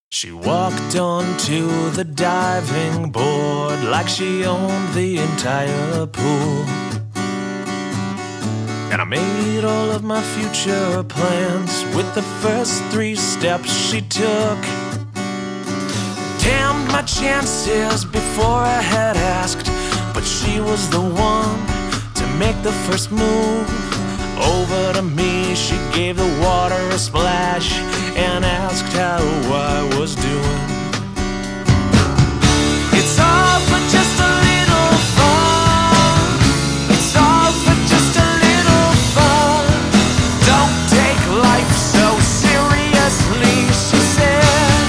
She walked onto the diving board like she owned the entire pool. And I made all of my future plans with the first 3 steps she took. Damned my chances before I had asked, but she was the one to make the first move. Over to me, she gave the water a splash and asked how I was doing. It's all for just a little fun. It's all for just a little fun. Don't take life so seriously, she said.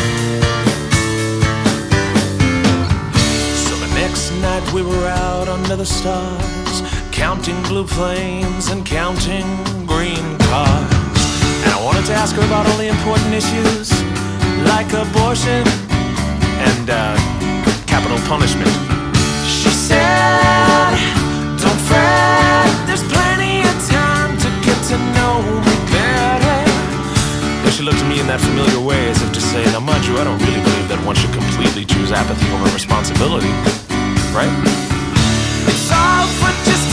So the next night we were out under the stars, counting blue flames and counting green cars. And I wanted to ask her about all the important issues, like abortion and capital punishment. She said, don't fret, there's plenty of time to get to know me better. Then she looked at me in that familiar way as if to say, now mind you, I don't really believe that one should completely choose apathy over responsibility, right? It's all for just